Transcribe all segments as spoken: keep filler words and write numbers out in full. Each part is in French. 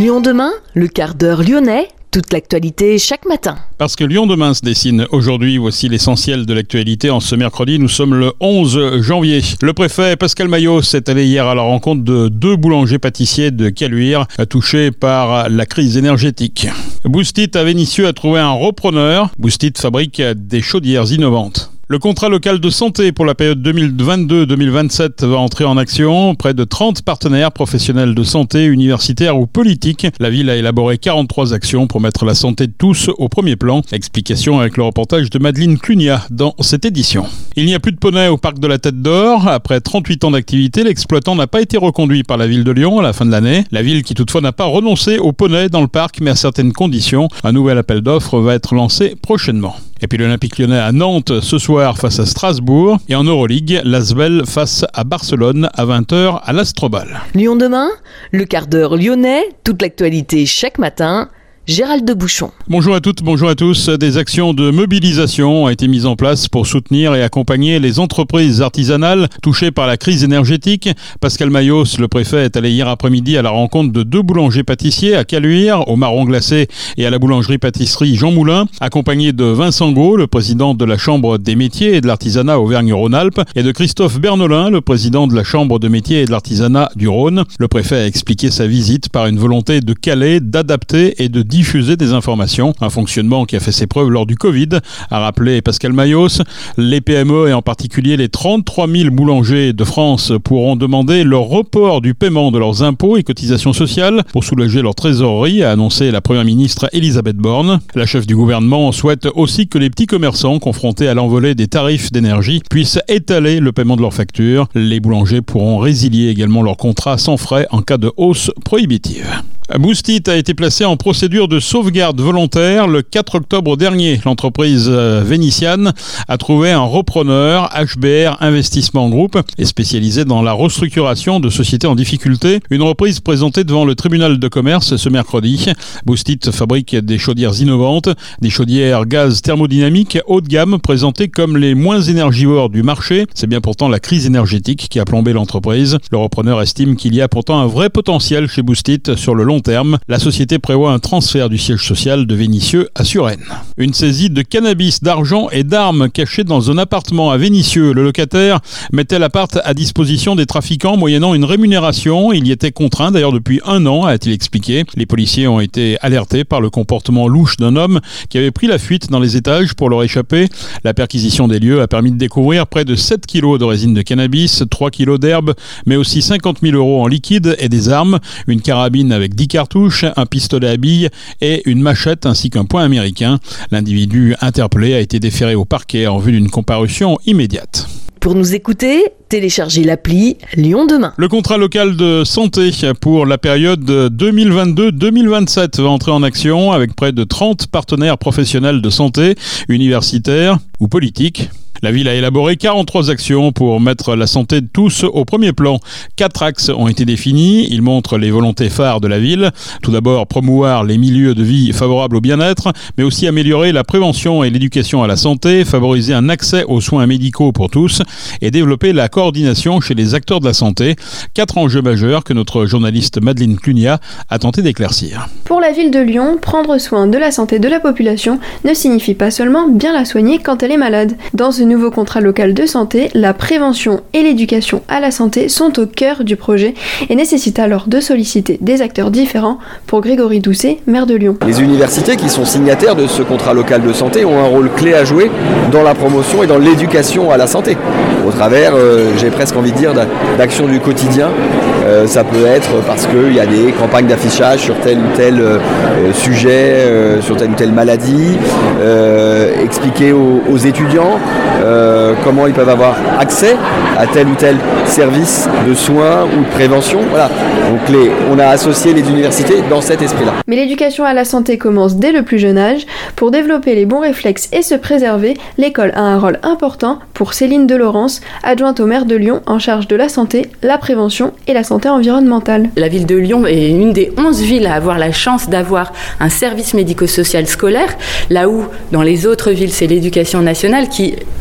Lyon demain, le quart d'heure lyonnais, toute l'actualité chaque matin. Parce que Lyon demain se dessine aujourd'hui, voici l'essentiel de l'actualité. En ce mercredi, nous sommes le onze janvier. Le préfet Pascal Mayos est allé hier à la rencontre de deux boulangers-pâtissiers de Caluire touchés par la crise énergétique. Boostit à Vénissieux a trouvé un repreneur. Boostit fabrique des chaudières innovantes. Le contrat local de santé pour la période deux mille vingt-deux deux mille vingt-sept va entrer en action. Près de trente partenaires professionnels de santé, universitaires ou politiques. La ville a élaboré quarante-trois actions pour mettre la santé de tous au premier plan. Explication avec le reportage de Madeleine Clunia dans cette édition. Il n'y a plus de poney au parc de la Tête d'Or. Après trente-huit ans d'activité, l'exploitant n'a pas été reconduit par la ville de Lyon à la fin de l'année. La ville qui toutefois n'a pas renoncé au poney dans le parc, mais à certaines conditions. Un nouvel appel d'offres va être lancé prochainement. Et puis l'Olympique Lyonnais à Nantes ce soir face à Strasbourg. Et en Euroleague, l'Asvel face à Barcelone à vingt heures à l'Astrobal. Lyon demain, le quart d'heure lyonnais, toute l'actualité chaque matin. Gérald de Bouchon. Bonjour à toutes, bonjour à tous. Des actions de mobilisation ont été mises en place pour soutenir et accompagner les entreprises artisanales touchées par la crise énergétique. Pascal Mayos, le préfet, est allé hier après-midi à la rencontre de deux boulangers-pâtissiers à Caluire, au Marron Glacé et à la boulangerie-pâtisserie Jean Moulin, accompagné de Vincent Gau, le président de la Chambre des métiers et de l'artisanat Auvergne-Rhône-Alpes, et de Christophe Bernolin, le président de la Chambre de métiers et de l'artisanat du Rhône. Le préfet a expliqué sa visite par une volonté de caler, d'adapter et de diffuser des informations, un fonctionnement qui a fait ses preuves lors du Covid, a rappelé Pascal Mayos. Les P M E et en particulier les trente-trois mille boulangers de France pourront demander le report du paiement de leurs impôts et cotisations sociales pour soulager leur trésorerie, a annoncé la première ministre Elisabeth Borne. La chef du gouvernement souhaite aussi que les petits commerçants confrontés à l'envolée des tarifs d'énergie puissent étaler le paiement de leurs factures. Les boulangers pourront résilier également leur contrat sans frais en cas de hausse prohibitive. Boostit a été placé en procédure de sauvegarde volontaire le quatre octobre dernier. L'entreprise vénitienne a trouvé un repreneur. H B R Investissement Group est spécialisé dans la restructuration de sociétés en difficulté. Une reprise présentée devant le tribunal de commerce ce mercredi. Boostit fabrique des chaudières innovantes, des chaudières gaz thermodynamiques haut de gamme présentées comme les moins énergivores du marché. C'est bien pourtant la crise énergétique qui a plombé l'entreprise. Le repreneur estime qu'il y a pourtant un vrai potentiel chez Boostit sur le long terme. La société prévoit un transfert du siège social de Vénissieux à Suresnes. Une saisie de cannabis, d'argent et d'armes cachées dans un appartement à Vénissieux. Le locataire mettait l'appart à disposition des trafiquants moyennant une rémunération. Il y était contraint d'ailleurs depuis un an, a-t-il expliqué. Les policiers ont été alertés par le comportement louche d'un homme qui avait pris la fuite dans les étages pour leur échapper. La perquisition des lieux a permis de découvrir près de sept kilos de résine de cannabis, trois kilos d'herbe, mais aussi cinquante mille euros en liquide et des armes, une carabine avec dix cartouches, un pistolet à billes et une machette ainsi qu'un poing américain. L'individu interpellé a été déféré au parquet en vue d'une comparution immédiate. Pour nous écouter, téléchargez l'appli Lyon demain. Le contrat local de santé pour la période deux mille vingt-deux deux mille vingt-sept va entrer en action avec près de trente partenaires professionnels de santé, universitaires ou politiques. La ville a élaboré quarante-trois actions pour mettre la santé de tous au premier plan. Quatre axes ont été définis. Ils montrent les volontés phares de la ville. Tout d'abord, promouvoir les milieux de vie favorables au bien-être, mais aussi améliorer la prévention et l'éducation à la santé, favoriser un accès aux soins médicaux pour tous et développer la coordination chez les acteurs de la santé. Quatre enjeux majeurs que notre journaliste Madeleine Clunia a tenté d'éclaircir. Pour la ville de Lyon, prendre soin de la santé de la population ne signifie pas seulement bien la soigner quand elle est malade. Dans ce nouveau contrat local de santé, la prévention et l'éducation à la santé sont au cœur du projet et nécessitent alors de solliciter des acteurs différents pour Grégory Doucet, maire de Lyon. Les universités qui sont signataires de ce contrat local de santé ont un rôle clé à jouer dans la promotion et dans l'éducation à la santé. Au travers, euh, j'ai presque envie de dire, d'actions du quotidien. Euh, ça peut être parce qu'il y a des campagnes d'affichage sur tel ou tel euh, sujet, euh, sur telle ou telle maladie, euh, expliquer aux, aux étudiants euh, comment ils peuvent avoir accès à tel ou tel service de soins ou de prévention. Voilà. Donc les, on a associé les universités dans cet esprit-là. Mais l'éducation à la santé commence dès le plus jeune âge. Pour développer les bons réflexes et se préserver, l'école a un rôle important pour Céline Delorence, adjointe au maire de Lyon en charge de la santé, la prévention et la santé environnementale. La ville de Lyon est une des onze villes à avoir la chance d'avoir un service médico-social scolaire, là où dans les autres villes c'est l'éducation nationale qui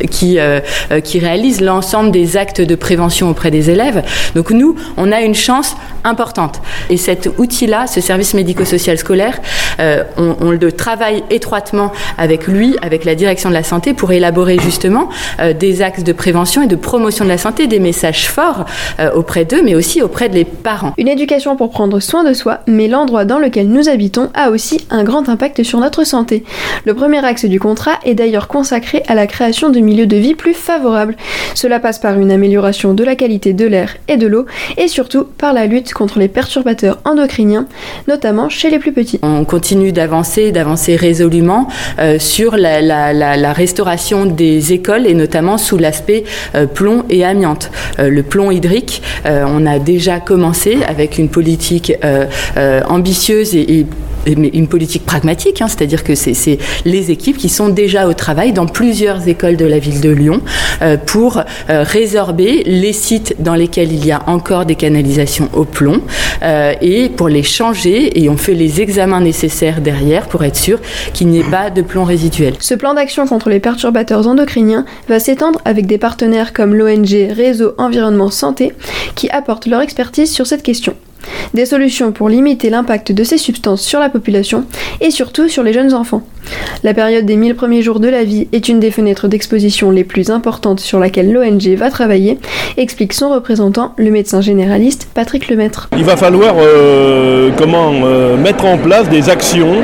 qui, euh, qui réalise l'ensemble des actes de prévention auprès des élèves. Donc nous, on a une chance importante. Et cet outil-là, ce service médico-social scolaire, euh, on, on le travaille étroitement avec lui, avec la direction de la santé, pour élaborer justement euh, des axes de prévention et de promotion de la santé, des messages forts euh, auprès d'eux, mais aussi auprès des parents. Une éducation pour prendre soin de soi, mais l'endroit dans lequel nous habitons a aussi un grand impact sur notre santé. Le premier axe du contrat est d'ailleurs consacré à la création de milieux de vie plus favorables. Cela passe par une amélioration de la qualité de l'air et de l'eau, et surtout par la lutte contre les perturbateurs endocriniens, notamment chez les plus petits. On continue d'avancer, d'avancer résolument euh, sur la, la, la, la restauration des écoles, et notamment sous l'aspect euh, plomb et amiante. Euh, le plomb hydrique, euh, on a déjà commencé avec une politique euh, euh, ambitieuse et, et une politique pragmatique, hein, c'est-à-dire que c'est, c'est les équipes qui sont déjà au travail dans plusieurs écoles de la ville de Lyon euh, pour euh, résorber les sites dans lesquels il y a encore des canalisations au plomb euh, et pour les changer, et on fait les examens nécessaires derrière pour être sûr qu'il n'y ait pas de plomb résiduel. Ce plan d'action contre les perturbateurs endocriniens va s'étendre avec des partenaires comme l'O N G Réseau Environnement Santé qui apportent leur expertise sur cette question. Des solutions pour limiter l'impact de ces substances sur la population et surtout sur les jeunes enfants. La période des mille premiers jours de la vie est une des fenêtres d'exposition les plus importantes sur laquelle l'O N G va travailler, explique son représentant, le médecin généraliste Patrick Lemaître. Il va falloir euh, comment, euh, mettre en place des actions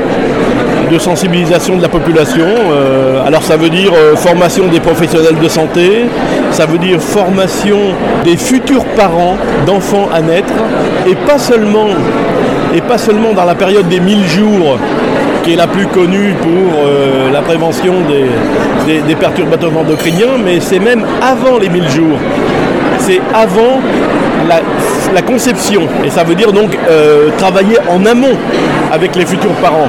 de sensibilisation de la population. Euh, alors ça veut dire euh, formation des professionnels de santé, ça veut dire formation des futurs parents d'enfants à naître, et pas seulement, et pas seulement dans la période des mille jours, qui est la plus connue pour euh, la prévention des, des, des perturbateurs endocriniens, mais c'est même avant les mille jours. C'est avant la, la conception. Et ça veut dire donc euh, travailler en amont avec les futurs parents.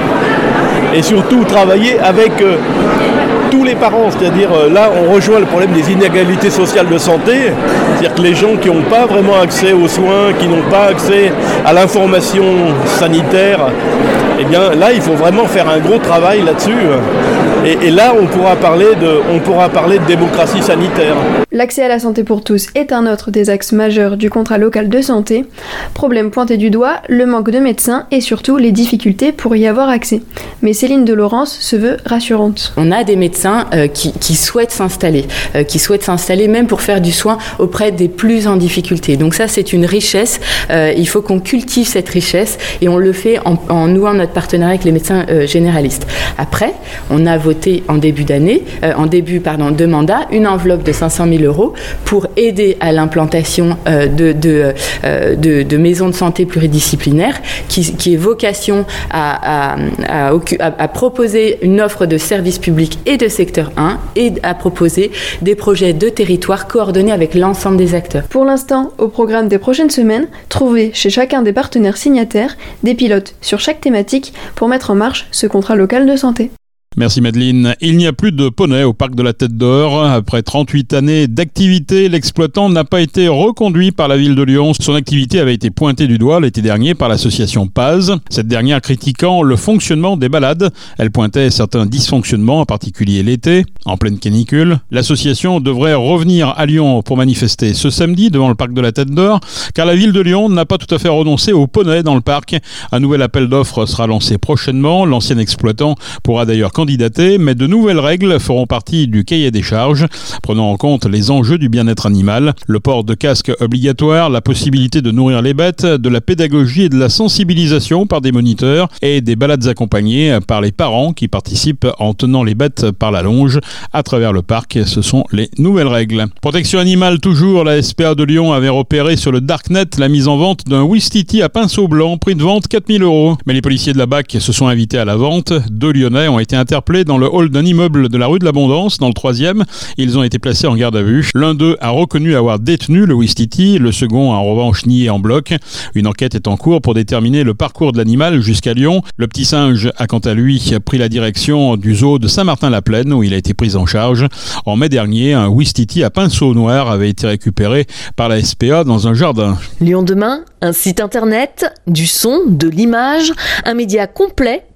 Et surtout travailler avec euh, tous les parents, c'est-à-dire euh, là on rejoint le problème des inégalités sociales de santé, c'est-à-dire que les gens qui n'ont pas vraiment accès aux soins, qui n'ont pas accès à l'information sanitaire, eh bien là il faut vraiment faire un gros travail là-dessus. Et, et là on pourra parler de, on pourra parler de démocratie sanitaire. L'accès à la santé pour tous est un autre des axes majeurs du contrat local de santé. Problème pointé du doigt, le manque de médecins et surtout les difficultés pour y avoir accès. Mais Céline de Laurence se veut rassurante. On a des médecins euh, qui, qui souhaitent s'installer, euh, qui souhaitent s'installer même pour faire du soin auprès des plus en difficulté. Donc ça c'est une richesse, euh, il faut qu'on cultive cette richesse et on le fait en, en nouant notre partenariat avec les médecins euh, généralistes. Après, on a voté en début d'année, euh, en début pardon, de mandat, une enveloppe de cinq cent mille euros pour aider à l'implantation euh, de, de, euh, de, de maisons de santé pluridisciplinaires qui, qui est vocation à, à, à, à, à proposer une offre de services publics et de secteur un et à proposer des projets de territoire coordonnés avec l'ensemble des acteurs. Pour l'instant, au programme des prochaines semaines, trouvez chez chacun des partenaires signataires des pilotes sur chaque thématique pour mettre en marche ce contrat local de santé. Merci Madeleine. Il n'y a plus de poney au parc de la Tête d'Or. Après trente-huit années d'activité, l'exploitant n'a pas été reconduit par la ville de Lyon. Son activité avait été pointée du doigt l'été dernier par l'association P A Z, cette dernière critiquant le fonctionnement des balades. Elle pointait certains dysfonctionnements, en particulier l'été, en pleine canicule. L'association devrait revenir à Lyon pour manifester ce samedi devant le parc de la Tête d'Or, car la ville de Lyon n'a pas tout à fait renoncé au poney dans le parc. Un nouvel appel d'offres sera lancé prochainement. L'ancien exploitant pourra d'ailleurs candidater, mais de nouvelles règles feront partie du cahier des charges, prenant en compte les enjeux du bien-être animal, le port de casque obligatoire, la possibilité de nourrir les bêtes, de la pédagogie et de la sensibilisation par des moniteurs et des balades accompagnées par les parents qui participent en tenant les bêtes par la longe à travers le parc. Ce sont les nouvelles règles. Protection animale toujours, la S P A de Lyon avait repéré sur le Darknet la mise en vente d'un Ouistiti à pinceau blanc, prix de vente quatre mille euros. Mais les policiers de la B A C se sont invités à la vente. Deux Lyonnais ont été interpellés dans le hall d'un immeuble de la rue de l'Abondance, dans le troisième. Ils ont été placés en garde à vue. L'un d'eux a reconnu avoir détenu le Ouistiti, le second a en revanche nié en bloc. Une enquête est en cours pour déterminer le parcours de l'animal jusqu'à Lyon. Le petit singe a quant à lui pris la direction du zoo de Saint-Martin-la-Plaine où il a été pris en charge. En mai dernier, un Ouistiti à pinceau noir avait été récupéré par la S P A dans un jardin. Lyon demain, un site internet, du son, de l'image, un média complet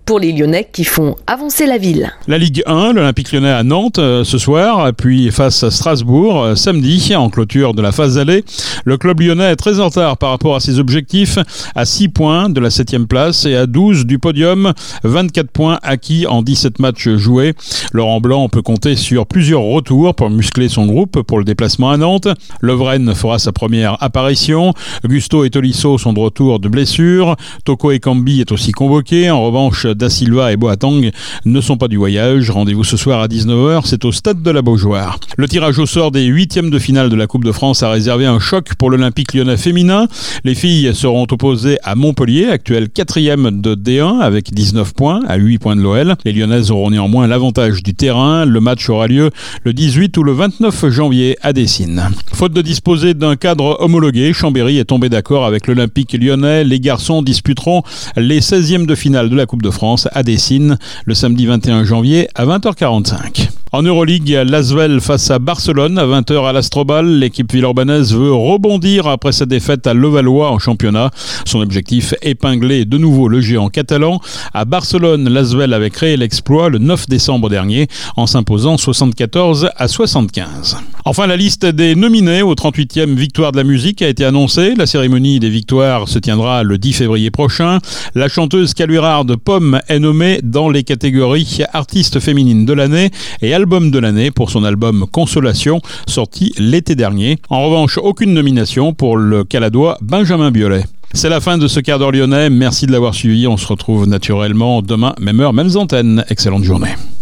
pour les Lyonnais qui font avancer la ville. La Ligue un, l'Olympique Lyonnais à Nantes euh, ce soir, puis face à Strasbourg euh, samedi en clôture de la phase aller. Le club lyonnais est très en retard par rapport à ses objectifs, à six points de la septième place et à douze du podium, vingt-quatre points acquis en dix-sept matchs joués. Laurent Blanc peut compter sur plusieurs retours pour muscler son groupe pour le déplacement à Nantes. Lovren fera sa première apparition. Gusto et Tolisso sont de retour de blessure. Toko Ekambi est aussi convoqué. En revanche, Da Silva et Boateng ne sont pas du voyage. Rendez-vous ce soir à dix-neuf heures, c'est au stade de la Beaujoire. Le tirage au sort des huitièmes de finale de la Coupe de France a réservé un choc pour l'Olympique Lyonnais féminin. Les filles seront opposées à Montpellier, actuel quatrième de D un avec dix-neuf points, à huit points de l'O L. Les Lyonnaises auront néanmoins l'avantage du terrain. Le match aura lieu le dix-huit ou le vingt-neuf janvier à Dessines. Faute de disposer d'un cadre homologué, Chambéry est tombé d'accord avec l'Olympique Lyonnais. Les garçons disputeront les seizièmes de finale de la Coupe de France à Dessines le samedi vingt et un janvier à vingt heures quarante-cinq. En Euroleague, l'Asvel face à Barcelone à vingt heures à l'Astrobal. L'équipe villeurbannaise veut rebondir après sa défaite à Levallois en championnat. Son objectif, épingler de nouveau le géant catalan. À Barcelone, l'Asvel avait créé l'exploit le neuf décembre dernier en s'imposant soixante-quatorze à soixante-quinze. Enfin, la liste des nominés aux trente-huitième Victoires de la musique a été annoncée. La cérémonie des victoires se tiendra le dix février prochain. La chanteuse caluirarde Pomme est nommée dans les catégories artiste féminine de l'année et album de l'année pour son album Consolation, sorti l'été dernier. En revanche, aucune nomination pour le caladois Benjamin Biolay. C'est la fin de ce quart d'heure lyonnais. Merci de l'avoir suivi. On se retrouve naturellement demain, même heure, mêmes antennes. Excellente journée.